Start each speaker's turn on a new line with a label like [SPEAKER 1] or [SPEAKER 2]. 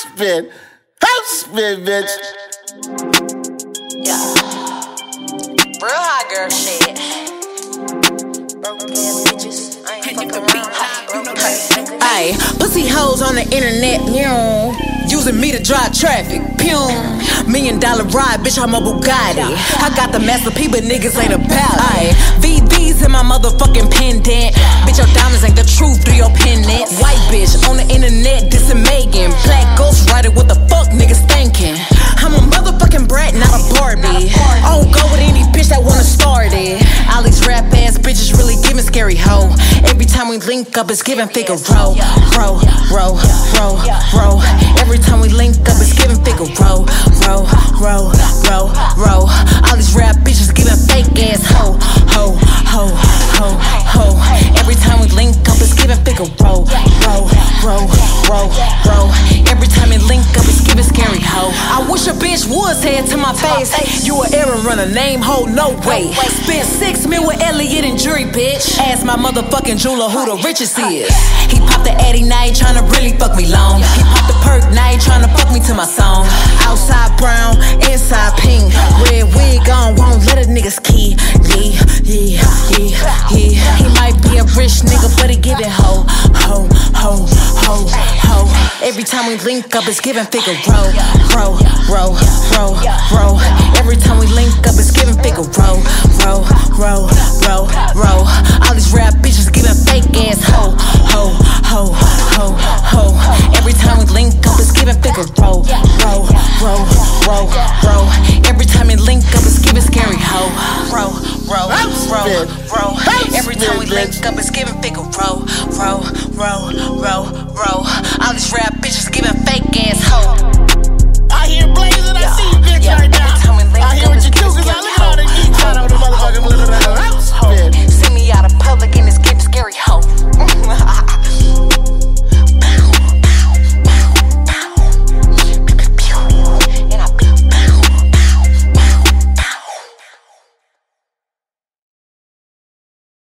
[SPEAKER 1] spin, bitch.
[SPEAKER 2] Yeah. Real hot girl shit. Broke ass bitches. I ain't fucking around.
[SPEAKER 3] Ayy, pussy hoes on the internet, using me to drive traffic, $1 million ride, bitch, I'm a Bugatti. I got the Master P, but niggas ain't about it. Ayy, VVs in my motherfucking pendant. Bitch, your diamonds ain't the truth, do your pendants. White bitch on the internet, dissing Megan. Black ghost rider, what the fuck niggas thinking? I'm a motherfucking brat, not a Barbie. I don't go with any bitch that wanna start it. All these rap ass bitches really giving scary hoe. Every time we link up, it's giving Figaro. Row. Every time we link up, it's giving Figaro. Row. All these rap bitches giving fake ass hoe. Every time we link up, it's giving Figaro. Row. Every time we link up, it's giving scary hoe. I wish a bitch would say it to my face. You an errand runner, name hoe, no way. Spent $6 million with Elliot and Jury, bitch. Ask my motherfucking jeweler who the richest is. He popped the Addy, now he tryna really fuck me long. He popped the perk, now he tryna fuck me to my song. Outside brown, inside pink. Red wig on, won't let a niggas key. He might be a rich nigga, but he giving hoe. Every time we link up, it's giving Figaro. Row. Every time we link up, it's giving Figaro. Row. All these rap bitches giving fake ass hoe. Every time we link